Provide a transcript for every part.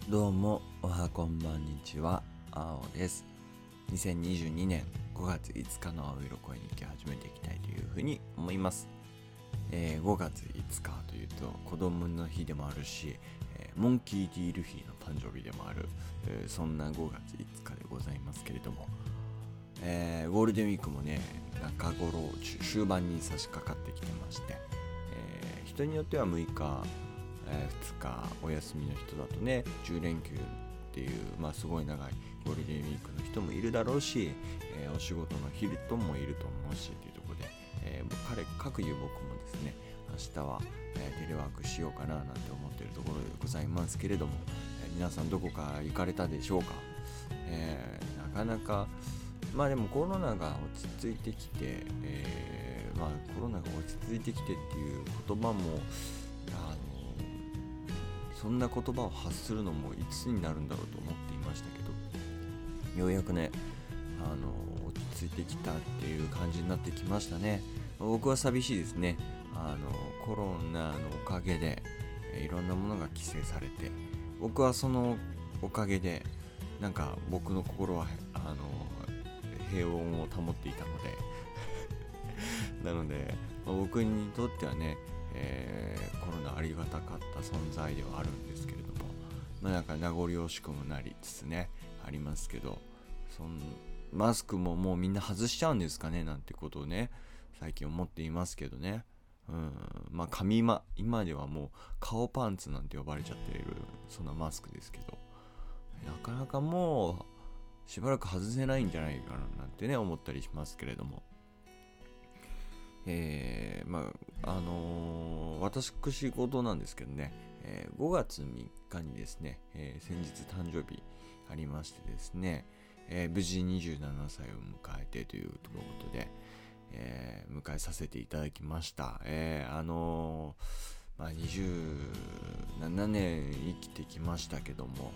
どうもおはこんばんにちは、あおです。2022年5月5日の青色声日記を始めていきたいというふうに思います。5月5日というと子供の日でもあるし、モンキー・ディールフィーの誕生日でもある、そんな5月5日でございますけれども、ゴールデンウィークもね中頃終盤に差し掛かってきてまして、人によっては6日2日お休みの人だとね10連休っていう、すごい長いゴールデンウィークの人もいるだろうし、お仕事の人もいると思うしというところで、各有僕もですね明日は、テレワークしようかななんて思っているところでございますけれども、皆さんどこか行かれたでしょうか。なかなかでもコロナが落ち着いてきて、コロナが落ち着いてきてっていう言葉もそんな言葉を発するのもいつになるんだろうと思っていましたけど、ようやくね落ち着いてきたっていう感じになってきましたね。僕は寂しいですね。コロナのおかげでいろんなものが規制されて、僕はそのおかげでなんか僕の心は平穏を保っていたのでなので、僕にとってはね、コロナありがたかった存在ではあるんですけれども、なんか名残惜しくもなりつつねありますけど、マスクももうみんな外しちゃうんですかねなんてことをね最近思っていますけどね。今ではもう顔パンツなんて呼ばれちゃっているそんなマスクですけど、なかなかもうしばらく外せないんじゃないかななんてね思ったりしますけれども、私事なんですけどね、5月3日にですね、先日誕生日ありましてですね、無事27歳を迎えてということで、迎えさせていただきました。27年生きてきましたけども、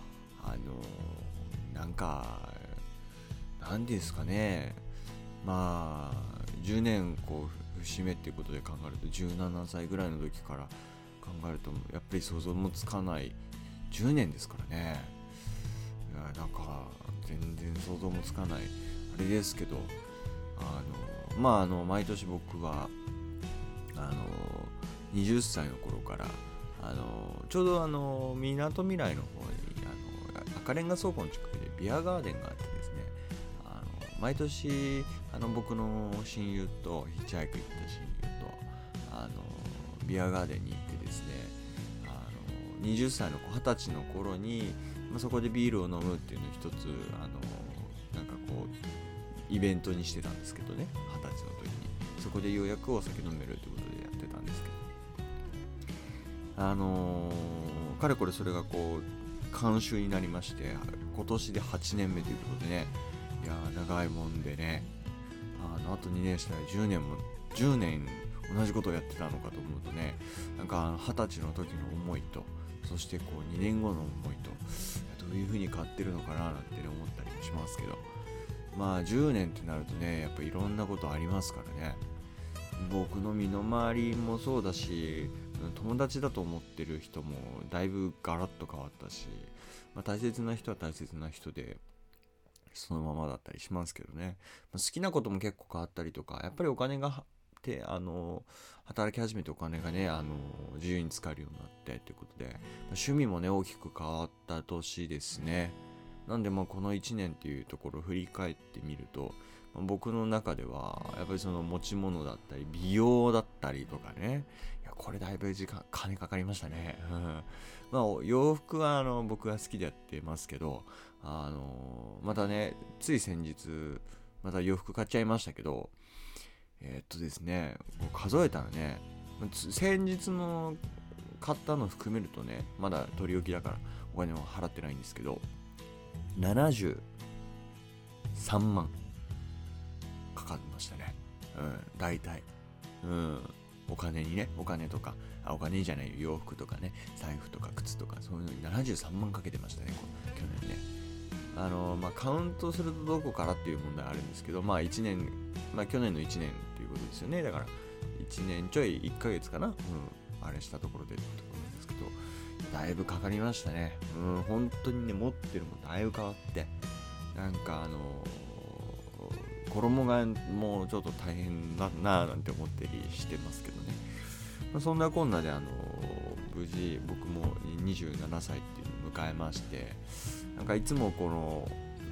なんですかね、10年節目っていうことで考えると17歳ぐらいの時から考えるとやっぱり想像もつかない10年ですからね。なんか全然想像もつかないあれですけど、毎年僕は20歳の頃からちょうどみなとみらいの方に赤レンガ倉庫の近くでビアガーデンがあってですね、毎年僕の親友とヒッチハイク行った親友とビアガーデンに行ってですね、20歳の子20歳の頃に、そこでビールを飲むっていうのを一つイベントにしてたんですけどね、20歳の時にそこでようやくお酒飲めるということでやってたんですけど、かれこれそれが慣習になりまして、今年で8年目ということでね、いや長いもんでね、あと2年したら10年同じことをやってたのかと思うとね、なんか20歳の時の思いと、そして2年後の思いとどういう風に変わってるのかななんて、ね、思ったりもしますけど、10年ってなるとねやっぱいろんなことありますからね。僕の身の回りもそうだし、友達だと思ってる人もだいぶガラッと変わったし、大切な人は大切な人でそのままだったりしますけどね。好きなことも結構変わったりとか、やっぱりお金が働き始めてお金がね自由に使えるようになってということで、趣味もね大きく変わった年ですね。なんでこの1年っていうところを振り返ってみると、僕の中ではやっぱりその持ち物だったり美容だったりとかね、いやこれだいぶ金かかりましたね。洋服は僕が好きでやってますけど、またねつい先日また洋服買っちゃいましたけど、ですね数えたらね、先日の買ったの含めるとね、まだ取り置きだからお金を払ってないんですけど、73万かかりましたね。大体お金にね、お金とかお金じゃないよ、洋服とかね、財布とか靴とかそういうのに73万かけてましたね、去年ね。カウントするとどこからっていう問題あるんですけど、1年、去年の1年っていうことですよね。だから1年ちょい1ヶ月かな、あれしたところでってところなんですけど、 だいぶかかりましたね。本当にね、持ってるもんだいぶ変わって、なんか衣替えもちょっと大変だなぁなんて思ったりしてますけどね。そんなこんなで無事僕も27歳っていうのを迎えまして、なんかいつもこの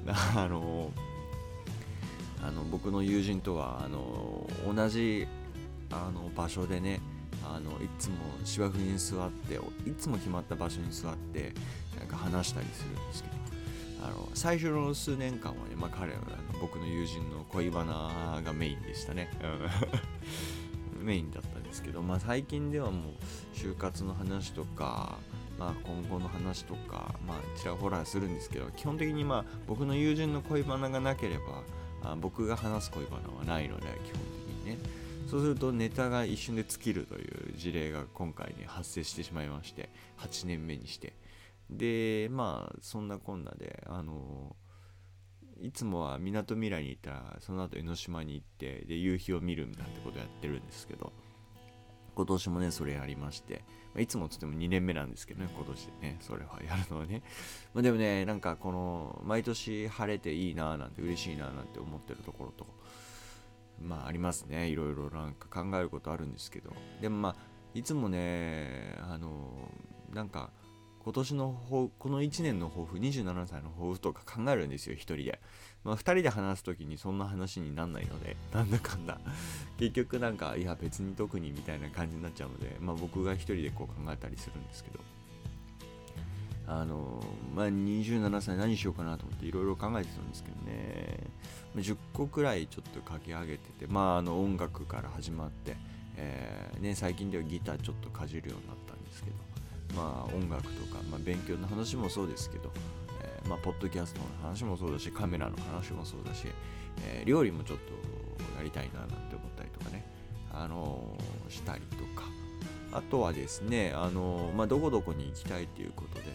僕の友人とは同じ場所でね、いつも芝生に座って、いつも決まった場所に座ってなんか話したりするんですけど、最初の数年間はね、彼は僕の友人の恋バナがメインでしたね。メインだったんですけど、最近ではもう就活の話とか、今後の話とか、ちらほらするんですけど、基本的に僕の友人の恋バナがなければ僕が話す恋バナはないので、基本的にね。そうするとネタが一瞬で尽きるという事例が今回ね発生してしまいまして、8年目にして、でそんなこんなでいつもはみなとみらいに行ったらその後江ノ島に行って、で夕日を見るみたいなことやってるんですけど、今年もねそれやりまして、いつもつっても2年目なんですけどね、今年でねそれはやるのはね。でもね、なんかこの毎年晴れていいなーなんて、嬉しいなーなんて思ってるところとありますね。いろいろなんか考えることあるんですけど、でもいつもねなんか今年のこの1年の抱負、27歳の抱負とか考えるんですよ、一人で。2人で話すときにそんな話になんないので、なんだかんだ結局なんかいや別に特にみたいな感じになっちゃうので、僕が一人でこう考えたりするんですけど、27歳何しようかなと思っていろいろ考えてたんですけどね、10個くらいちょっと書き上げてて、音楽から始まって、最近ではギターちょっとかじるようになったんですけど、音楽とか、勉強の話もそうですけど、ポッドキャストの話もそうだし、カメラの話もそうだし、料理もちょっとやりたいななんて思ったりとかね、したりとか、あとはですね、どこどこに行きたいということで、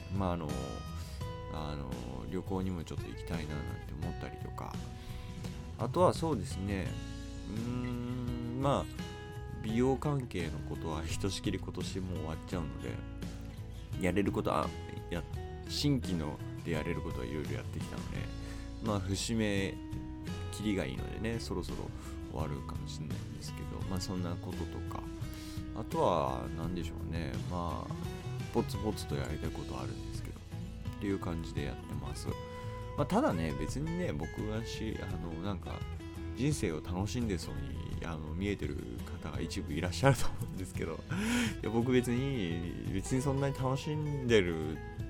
旅行にもちょっと行きたいななんて思ったりとか、あとはそうですね、美容関係のことはひとしきり今年も終わっちゃうので、やれることは新規のでやれることはいろいろやってきたので、節目切りがいいのでね、そろそろ終わるかもしれないんですけど、そんなこととか、あとは何でしょうね、ポツポツとやりたいことあるんですけどっていう感じでやってます。ただね、別にね、僕がなんか人生を楽しんでそうに見えてる方が一部いらっしゃると思うんですけど、いや僕別にそんなに楽しんでる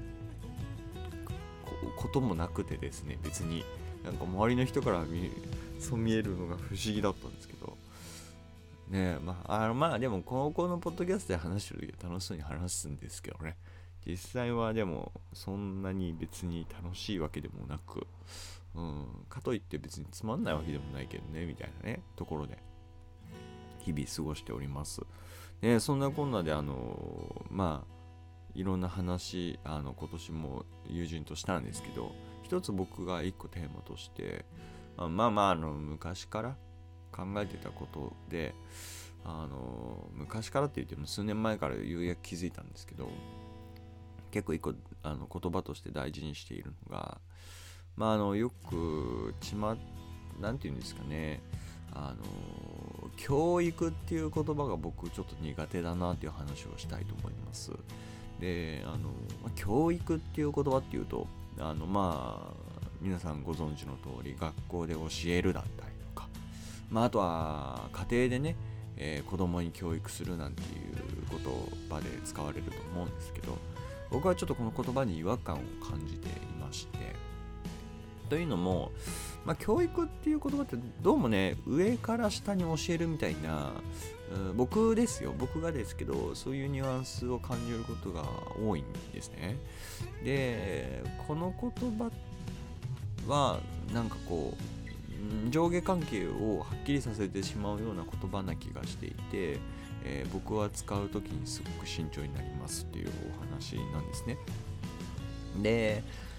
こともなくてですね、別になんか周りの人からそう見えるのが不思議だったんですけどね。でもこのポッドキャストで話してる時は楽しそうに話すんですけどね、実際はでもそんなに別に楽しいわけでもなく、かといって別につまんないわけでもないけどねみたいなねところで日々過ごしております。そんなこんなでいろんな話今年も友人としたんですけど、一つ僕が一個テーマとして昔から考えてたことで、昔からって言っても数年前からようやく気づいたんですけど、結構一個言葉として大事にしているのが、よくなんていうんですかね、教育っていう言葉が僕ちょっと苦手だなっていう話をしたいと思います。で、教育っていう言葉っていうと皆さんご存知の通り学校で教えるだったりとか、あとは家庭でね、子供に教育するなんていう言葉で使われると思うんですけど、僕はちょっとこの言葉に違和感を感じていまして、というのも、教育っていう言葉ってどうもね、上から下に教えるみたいな、僕がですけど、そういうニュアンスを感じることが多いんですね。で、この言葉はなんかこう上下関係をはっきりさせてしまうような言葉な気がしていて、僕は使うときにすごく慎重になりますっていうお話なんですね。で、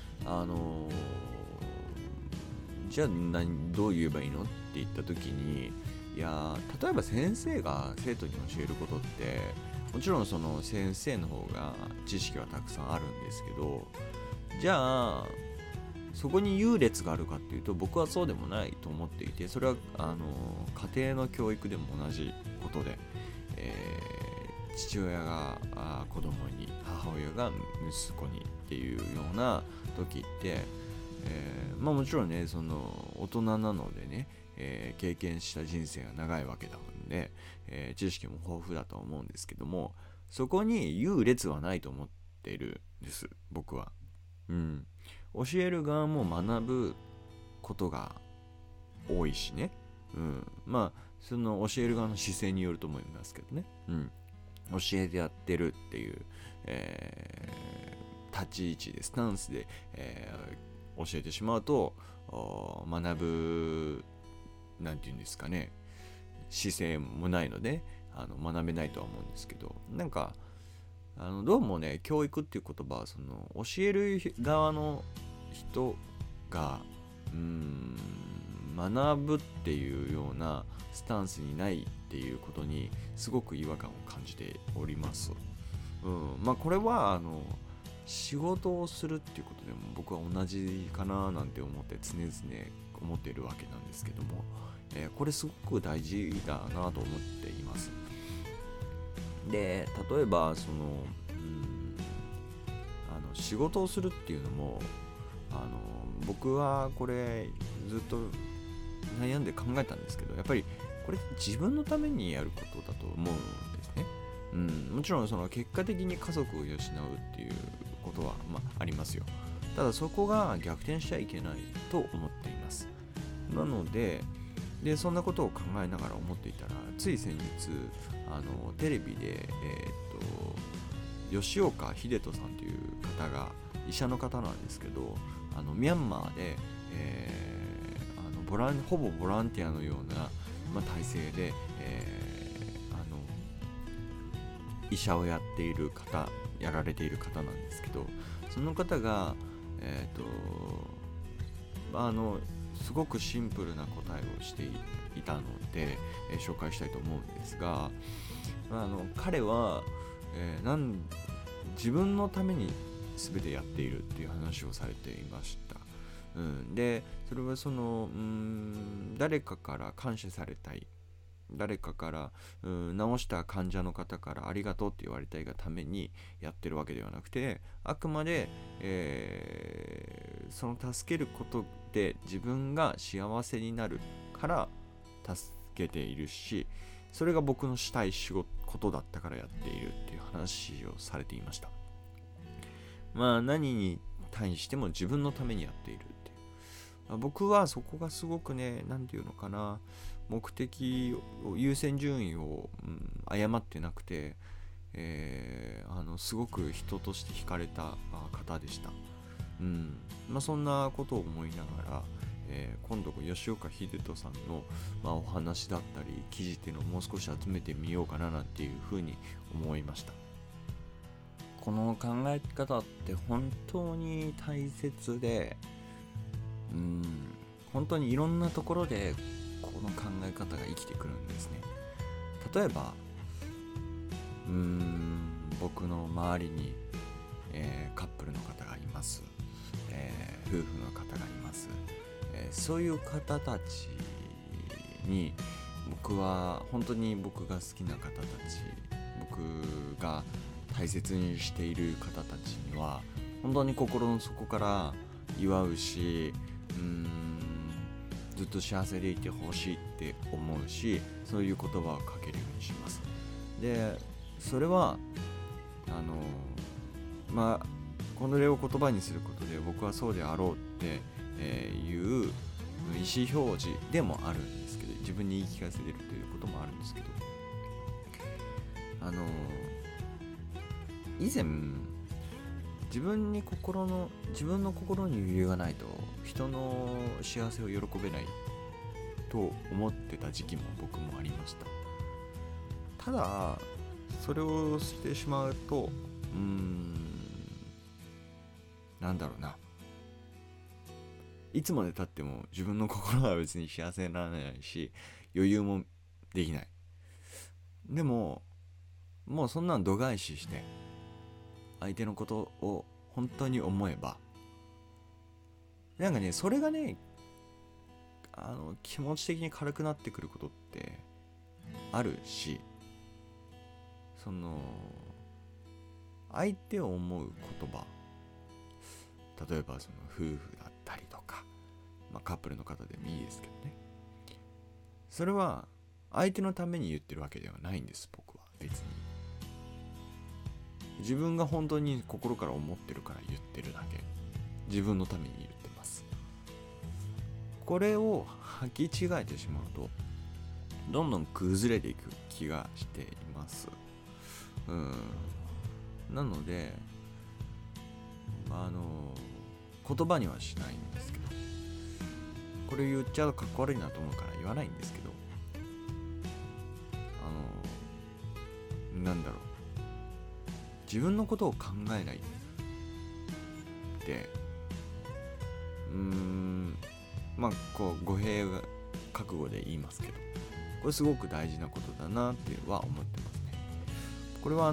じゃあどう言えばいいのって言ったときに、いや例えば先生が生徒に教えることって、 もちろんその先生の方が知識はたくさんあるんですけど、じゃあそこに優劣があるかっていうと僕はそうでもないと思っていて、それは家庭の教育でも同じことで、父親が子供に、母親が息子にっていうような時って、もちろんねその大人なのでね、経験した人生が長いわけだので、知識も豊富だと思うんですけども、そこに優劣はないと思っているんです僕は。教える側も学ぶことが多いしね、その教える側の姿勢によると思いますけどね、教えてやってるっていう、立ち位置でスタンスで、教えてしまうと学ぶなんていうんですかね、姿勢もないので学べないとは思うんですけど、なんかどうもね教育っていう言葉はその教える側の人が学ぶっていうようなスタンスにないっていうことにすごく違和感を感じております。これは仕事をするっていうことでも僕は同じかななんて思って常々思っているわけなんですけども、これすごく大事だなと思っています。で、例えばその仕事をするっていうのも僕はこれずっと悩んで考えたんですけど、やっぱりこれ自分のためにやることだと思うんですね。もちろんその結果的に家族を養うっていうことは、ありますよ。ただそこが逆転しちゃいけないと思っています。なのでそんなことを考えながら思っていたら、つい先日テレビで吉岡秀人さんという方が医者の方なんですけど、ミャンマーで、ほぼボランティアのような、体制で、医者をやられている方なんですけど、その方が、すごくシンプルな答えをしていたので、紹介したいと思うんですが、彼は、自分のために全てやっているっていう話をされていました。でそれはその誰かから感謝されたい、誰かから治した患者の方からありがとうって言われたいがためにやってるわけではなくて、あくまで、その助けることで自分が幸せになるから助けているし、それが僕のしたいことだったからやっているっていう話をされていました。何に対しても自分のためにやっているっていう、僕はそこがすごくね、なんていうのかな、目的を優先順位を、誤ってなくて、すごく人として惹かれた方でした。そんなことを思いながら、今度吉岡秀人さんの、お話だったり記事っていうのをもう少し集めてみようかななんていうふうに思いました。この考え方って本当に大切で、本当にいろんなところでこの考え方が生きてくるんですね。例えば僕の周りに、カップルの方がいます、夫婦の方がいます、そういう方たちに僕は本当に僕が好きな方たち、僕が大切にしている方たちには本当に心の底から祝うし、ずっと幸せでいてほしいって思うし、そういう言葉をかけるようにします。でそれはこれを言葉にすることで僕はそうであろうっていう意思表示でもあるんですけど、自分に言い聞かせてるということもあるんですけど、以前自分の心に余裕がないと人の幸せを喜べないと思ってた時期も僕もありました。ただそれをしてしまうといつまで経っても自分の心は別に幸せにならないし余裕もできない。でももうそんなん度外視して相手のことを本当に思えば、なんかね、それがね、気持ち的に軽くなってくることってあるし、その相手を思う言葉、例えばその夫婦だったりとか、カップルの方でもいいですけどね、それは相手のために言ってるわけではないんです。僕は別に自分が本当に心から思ってるから言ってるだけ、自分のために言ってます。これを履き違えてしまうとどんどん崩れていく気がしています。なので言葉にはしないんですけど、これ言っちゃうとかっこ悪いなと思うから言わないんですけど、なんだろう、自分のことを考えないってこう語弊が覚悟で言いますけど、これすごく大事なことだなっては思ってますね。これは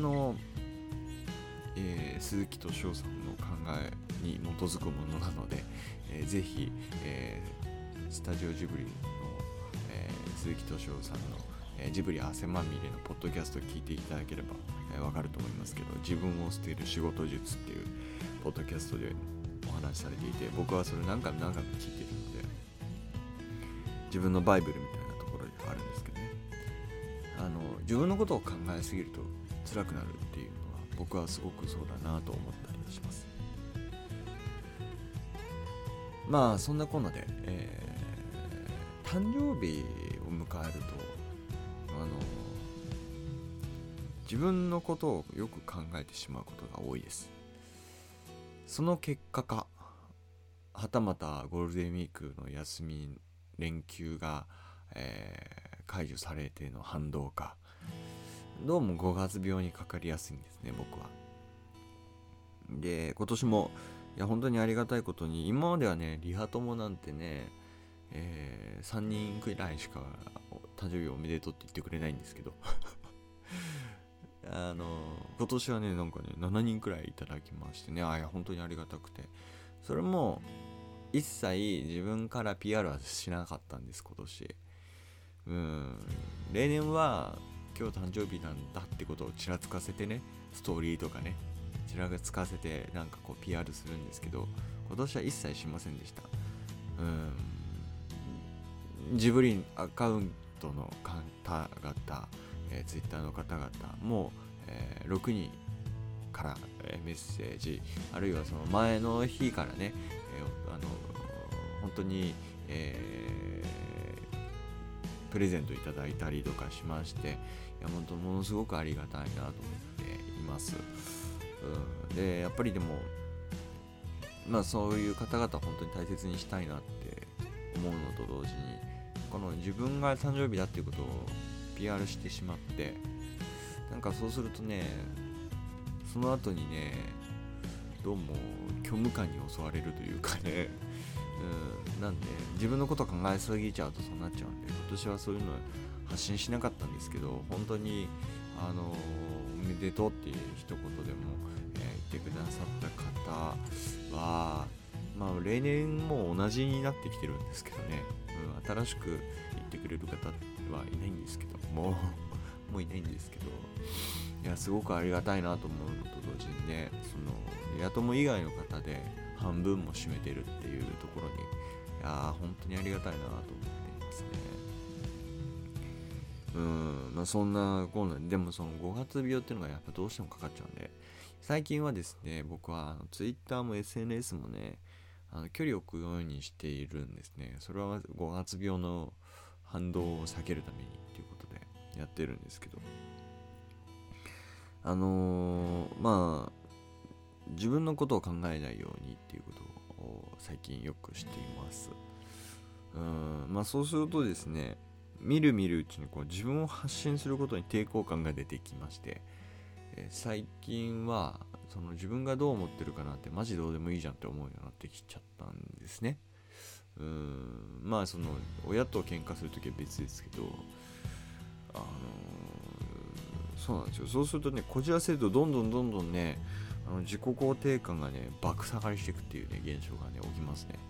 鈴木敏夫さんの考えに基づくものなので、ぜひ、スタジオジブリの、鈴木敏夫さんの、ジブリ汗まみれのポッドキャストを聞いていただければわかると思いますけど、自分を捨てる仕事術っていうポッドキャストでお話しされていて、僕はそれ何回も聞いているので、自分のバイブルみたいなところであるんですけどね、自分のことを考えすぎると辛くなるっていうのは僕はすごくそうだなと思ったりします。そんなこんなで、誕生日を迎えると自分のことをよく考えてしまうことが多いです。その結果か、はたまたゴールデンウィークの休み連休が、解除されての反動か、どうも5月病にかかりやすいんですね、僕は。で、今年も本当にありがたいことに、今まではね、リハ友なんてね、3人くらいしか誕生日おめでとうって言ってくれないんですけど今年はね、7人くらいいただきましてね、本当にありがたくて、それも一切自分から PR はしなかったんです、今年。例年は今日誕生日なんだってことをちらつかせてね、ストーリーとかね、ちらつかせてPR するんですけど、今年は一切しませんでした。ジブリアカウントの方々、ツイッターの方々も、6人から、メッセージ、あるいはその前の日からね、本当に、プレゼントいただいたりとかしまして、本当ものすごくありがたいなと思っています。で、やっぱりでもそういう方々本当に大切にしたいなって思うのと同時に、この自分が誕生日だっていうことを PR してしまって、そうするとね、その後にね、どうも虚無感に襲われるというかね、なんで自分のこと考えすぎちゃうとそうなっちゃうんで、今年はそういうの発信しなかったんですけど、本当におめでとうっていう一言でも、言ってくださった方は例年も同じになってきてるんですけどね、新しく言ってくれる方はいないんですけどもういないんですけど、すごくありがたいなと思うのと同時にね、そのヤトモ以外の方で半分も占めてるっていうところに、本当にありがたいなと思っていますね。そんなこんなでも、その5月病っていうのがやっぱどうしてもかかっちゃうんで、最近はですね、僕はTwitter も SNS もね、距離を置くようにしているんですね。それは5月病の反動を避けるためにっていうことでやってるんですけど、自分のことを考えないようにっていうことを最近よくしています。そうするとですね、みるみるうちに自分を発信することに抵抗感が出てきまして、最近はその自分がどう思ってるかなってマジどうでもいいじゃんって思うようになってきちゃったんですね。その親と喧嘩するときは別ですけど、 そうなんですよ。そうするとね、こじらせるとどんどんね、自己肯定感がね爆下がりしていくっていうね現象がね起きますね。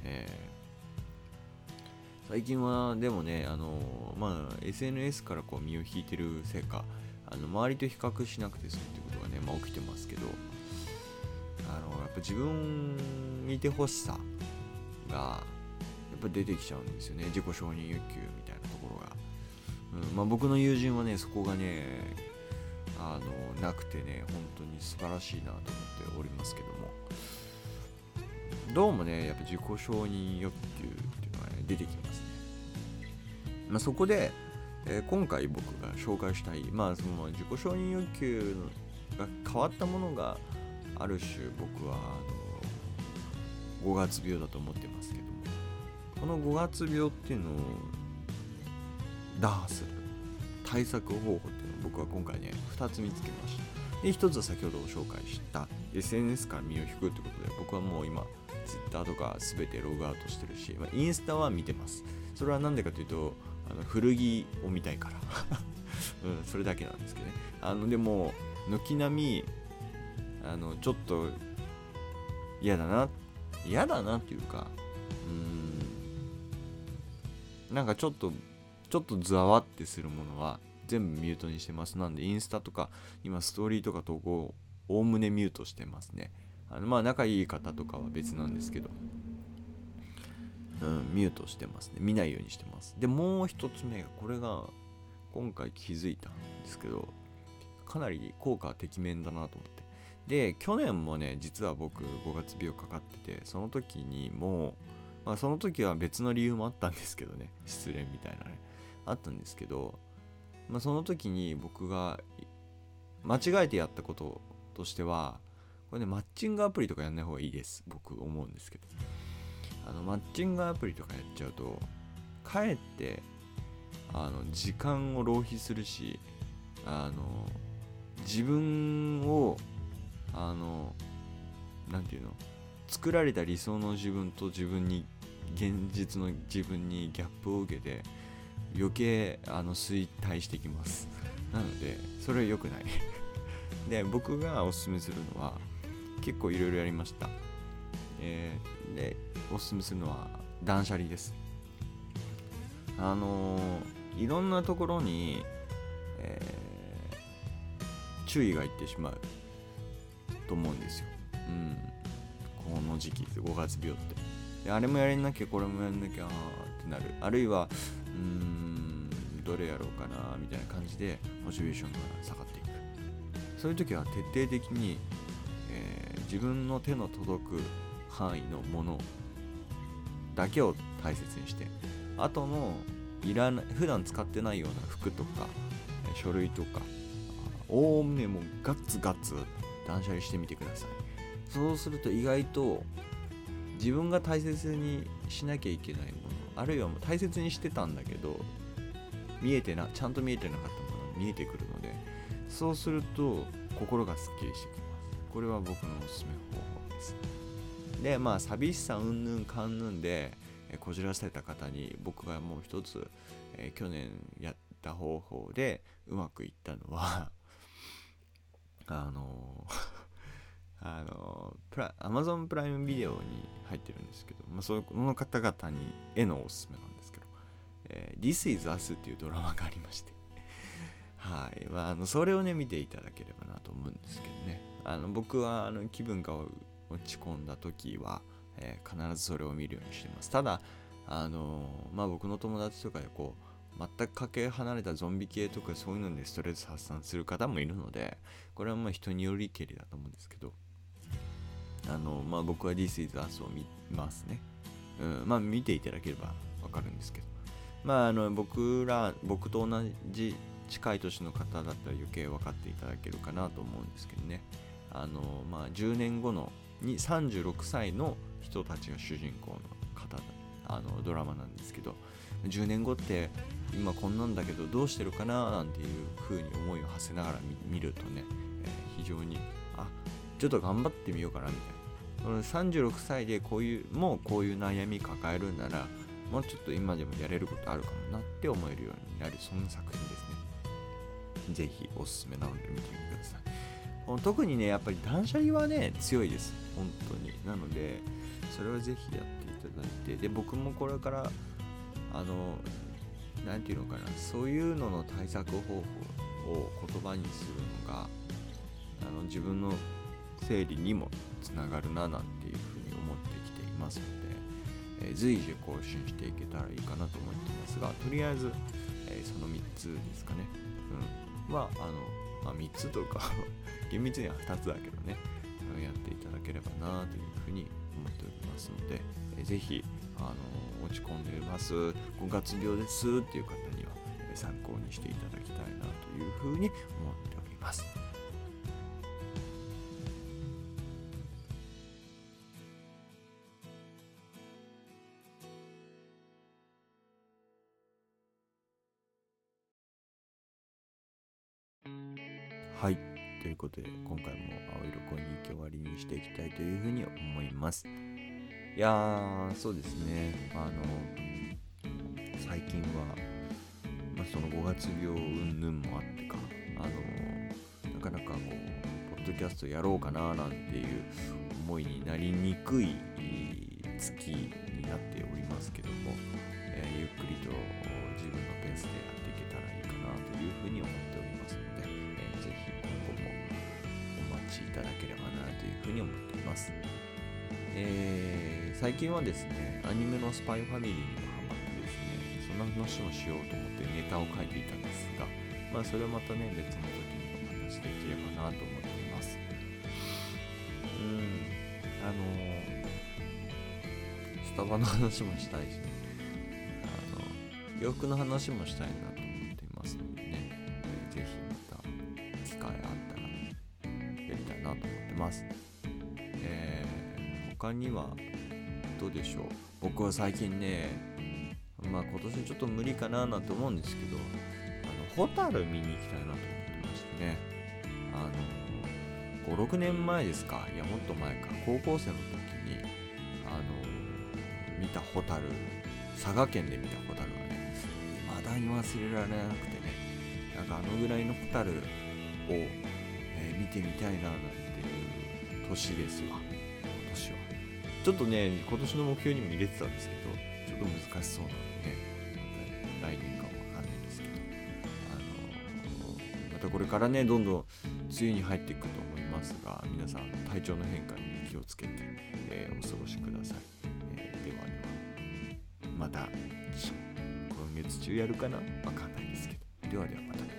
最近はでもね、SNS からこう身を引いてるせいか、周りと比較しなくて済むってことがね、起きてますけど、やっぱ自分見てほしさがやっぱ出てきちゃうんですよね。自己承認欲求みたいなところが、僕の友人はねそこがねなくてね、本当に素晴らしいなと思っておりますけども、どうもねやっぱ自己承認欲求っていうのが、ね、出てきますね。そこで、今回僕が紹介したい、その自己承認欲求が変わったものがある種僕は5月病だと思ってますけども、この5月病っていうのを打破する対策方法っていうのを僕は今回ね2つ見つけました。で1つは先ほど紹介した SNS から身を引くってことで、僕はもう今 Twitter とか全てログアウトしてるし、インスタは見てます。それはなんでかというと古着を見たいから、それだけなんですけどね。でも軒並みちょっと嫌だなっていうか、なんかちょっとざわってするものは全部ミュートにしてます。なんでインスタとか今ストーリーとか投稿おおむねミュートしてますね。仲いい方とかは別なんですけど、ミュートしてますね。見ないようにしてます。でもう一つ目が、これが今回気づいたんですけど、かなり効果てきめんだなと思って。で去年もね実は僕5月病かかってて、その時にもその時は別の理由もあったんですけどね、失恋みたいなねあったんですけど、その時に僕が間違えてやったこととしては、これねマッチングアプリとかやんない方がいいです僕思うんですけど、マッチングアプリとかやっちゃうとかえって時間を浪費するし、自分をなんていうの、作られた理想の自分と現実の自分にギャップを受けて余計衰退してきます。なのでそれは良くないで僕がおすすめするのは結構いろいろやりました。でおすすめするのは断捨離です。いろんなところに、注意がいってしまうと思うんですよ。この時期5月病ってで、あれもやらなきゃこれもやらなきゃってなる。あるいはどれやろうかなみたいな感じでモチベーションが下がっていく。そういう時は徹底的に、自分の手の届く範囲のものだけを大切にして、あとの普段使ってないような服とか書類とかおおむねもうガッツ断捨離してみてください。そうすると意外と自分が大切にしなきゃいけないもの、あるいはもう大切にしてたんだけどちゃんと見えてなかったものが見えてくるので、そうすると心がすっきりしてきます。これは僕のおすすめ方法です。で寂しさうんぬんかんぬんでこじらせた方に僕がもう一つ、去年やった方法でうまくいったのはAmazon プライムビデオに入ってるんですけど、その方々にのおすすめなんですけど、This is Us っていうドラマがありましてはい、それをね見ていただければなと思うんですけどね、僕は気分が落ち込んだ時は、必ずそれを見るようにしてます。ただ僕の友達とかで全くかけ離れたゾンビ系とかそういうのでストレス発散する方もいるので、これは人によりけりだと思うんですけど、僕は This is Us を見ますね。見ていただければわかるんですけど、僕と同じ近い年の方だったら余計分かっていただけるかなと思うんですけどね。10年後の36歳の人たちが主人公の方ドラマなんですけど、10年後って今こんなんだけどどうしてるかななんていう風に思いを馳せながら見るとね、非常にちょっと頑張ってみようかなみたいな。36歳でこういう悩み抱えるならもうちょっと今でもやれることあるかもなって思えるようになる、そんな作品ですね。 ぜひおすすめなので見てみてください。特にねやっぱり断捨離はね強いです、本当に。なのでそれはぜひやっていただいて、で僕もこれからなんていうのかな、そういうのの対策方法を言葉にするのが自分の整理にもつながるななんていうふうに思ってきていますので、随時更新していけたらいいかなと思っていますが、とりあえず、その3つですかね、3つとか厳密には2つだけどね、やっていただければなというふうに思っておりますので、ぜひ落ち込んでいます、5月病ですっていう方には参考にしていただきたいなというふうに思っております。はい、ということで今回も青色恋日記終わりにしていきたいというふうに思います。いやー、そうですね、最近は、その5月病云々もあってか、なかなかこうポッドキャストやろうかななんていう思いになりにくい月になっておりますけども、ゆっくりと自分のペースでやっていけたらいいかなというふうに思っておりますので、ぜひ今後もお待ちいただければなというふうに思っています。最近はですね、アニメのスパイファミリーにもハマってですね、そんな話もしようと思ってネタを書いていたんですが、それはまたね別の時にお話できればなと思っています。スタバの話もしたいし、洋服の話もしたいなと思っていますのでね、ぜひまた機会あったらやりたいなと思ってます。他にはどうでしょう。僕は最近ね、今年ちょっと無理かななんて思うんですけど、ホタル見に行きたいなと思ってましてね、5、6年前ですか、いやもっと前か、高校生の時に見たホタル、佐賀県で見たホタルはね、未だに忘れられなくてね、なんかぐらいのホタルを、見てみたいななんていう年ですわ。今年はちょっとね、今年の目標にも入れてたんですけど、ちょっと難しそうなのでね、来年かもわかんないんですけど、またこれからねどんどん梅雨に入っていくと思いますが、皆さん体調の変化に気をつけて、お過ごしください。ではまた今月中やるかな、わかんないですけど、ではまた。